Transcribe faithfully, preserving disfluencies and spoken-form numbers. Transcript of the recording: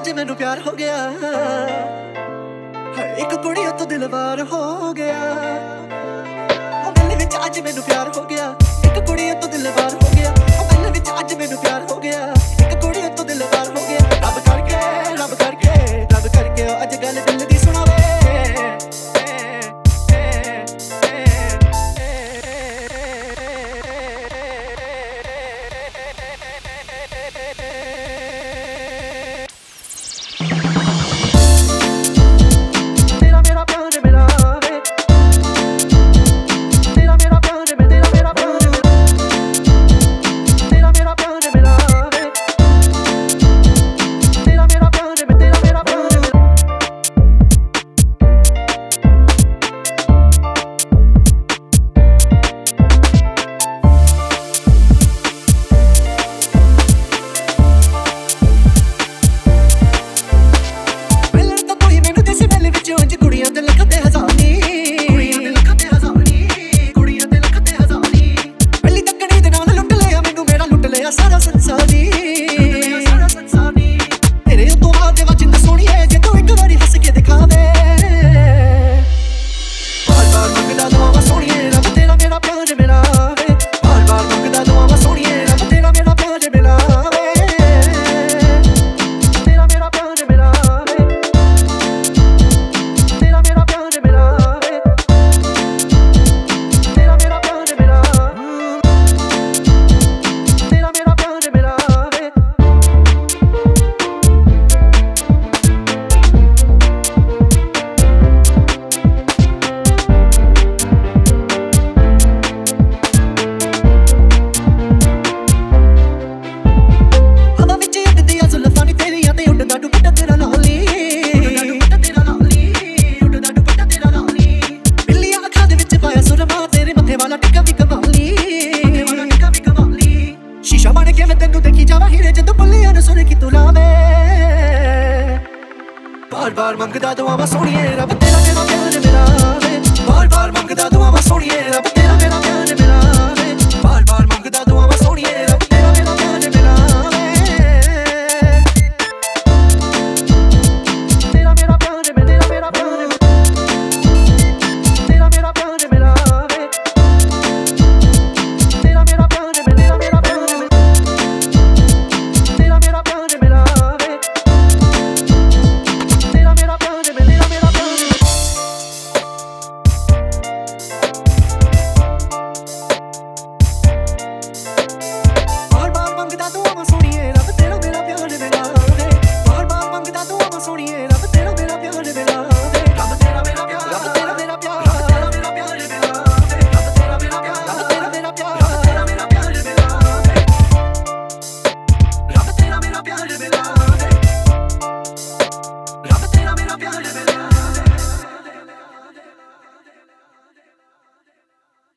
ਅੱਜ ਮੈਨੂੰ ਪਿਆਰ ਹੋ ਗਿਆ, ਇੱਕ ਕੁੜੀ ਉੱਤੋਂ ਦਿਲਵਾਰ ਹੋ ਗਿਆ। ਉਹ ਦਿਲ ਵਿੱਚ ਅੱਜ ਮੈਨੂੰ ਪਿਆਰ ਹੋ ਗਿਆ, ਇੱਕ ਕੁੜੀ ਉੱਤੋਂ ਦਿਲਵਾਰ ਹੋ ਗਿਆ। ਉਹ ਦਿਲ ਵਿੱਚ ਅੱਜ ਮੈਨੂੰ ਪਿਆਰ ਹੋ ਗਿਆ, ਇੱਕ ਕੁੜੀ ਉੱਤੋਂ ਦਿਲਵਾਰ ਹੋ ਗਿਆ। ਰੱਬ ਕਰਕੇ ਰੱਬ ਕਰਕੇ ਰੱਬ ਕਰਕੇ ਅੱਜ ਗੱਲ ਦਿਲ ਦੀ ਸੁਣਾਵੇ। ਕੁੜੀਆਂ ਦੇ ਲੱਖ ਤੇ ਹਜ਼ਾਰੀ, ਕੁੜੀਆਂ ਦੇ ਲੱਖ ਤੇ ਹਜ਼ਾਰੀ, ਕੁੜੀਆਂ ਦੇ ਲੱਖ ਤੇ ਹਜ਼ਾਰੀ। ਪਹਿਲੀ ਤੱਕਣੀ ਦੇ ਨਾਲ ਲੁੱਟ ਲਿਆ ਮੈਨੂੰ, ਮੇਰਾ ਲੁੱਟ ਲਿਆ ਸਾਰਾ ਸੰਸਾਰੀ, ਸਾਰਾ ਸੰਸਾਰੀ। ਤੇਰੇ ਉੱਤੋਂ ਬਾਅਦ ਵਾ ਜਿੰਦ ਸੋਹਣੀਏ, ਜੇ ਤੂੰ ਇੱਕ ਵਾਰੀ ਹੱਸ ਕੇ ਦਿਖਾਵੇ। ਬਾਰ ਬਾਰ ਮੰਗਦਾ ਦੁਆਵਾਂ ਸੋਹਣੀਏ, ਰੱਬ ਤੇਰਾ ਮੇਰਾ ਪਿਆਰ ਮਿਲਾਵੇ। ਬਾਰ ਬਾਰ ਮੰਗਦਾ ਦੁਆਵਾਂ ਸੋਹਣੀਏ, ਰੱਬ ਤੇਰਾ ਮੇਰਾ ਪਿਆਰ ਮਿਲਾਵੇ। ਤੇਰਾ ਮੇਰਾ ਪਿਆਰ ਮਿਲਾਵੇ, ਤੇਰਾ ਮੇਰਾ ਪਿਆਰ ਮਿਲਾਵੇ, ਤੇਰਾ ਮੇਰਾ ਪਿਆਰ ਮਿਲਾਵੇ, ਤੇਰਾ ਮੇਰਾ ਪਿਆਰ ਮਿਲਾਵੇ। ਹਵਾ ਵਿੱਚ ਉੱਡਦੀਆਂ ਜ਼ੁਲਫਾਂ ਨੀ ਤੇਰੀਆਂ ਤੇ ਉੱਡਦਾ ਦੁਪੱਟਾ ਤੇਰਾ ਲਾਲੀ, ਉੱਡਦਾ ਦੁਪੱਟਾ ਤੇਰਾ ਲਾਲੀ, ਉੱਡਦਾ ਦੁਪੱਟਾ ਤੇਰਾ ਲਾਲੀ। ਬਿੱਲੀਆਂ ਅੱਖਾਂ ਦੇ ਵਿੱਚ ਪਾਇਆ ਸੁਰਮਾ, ਤੇਰੇ ਮੱਥੇ ਵਾਲਾ ਟਿੱਕਾ ਵੀ ਕਮਾਲੀ, ਮੱਥੇ ਵਾਲਾ ਟਿੱਕਾ ਵੀ ਕਮਾਲੀ। ਸ਼ੀਸ਼ਾ ਬਣ ਕੇ ਮੈਂ ਤੈਨੂੰ ਦੇਖੀ ਜਾਵਾਂ ਹੀਰੇ, ਜਦੋਂ ਬੁੱਲੀਆਂ ਨੂੰ ਸੁਣ ਕੇ ਤੂੰ ਲਾਵੇ। ਬਾਰ ਬਾਰ ਮੰਗਦਾ ਦੁਆਵਾਂ ਸੋਹਣੀਏ,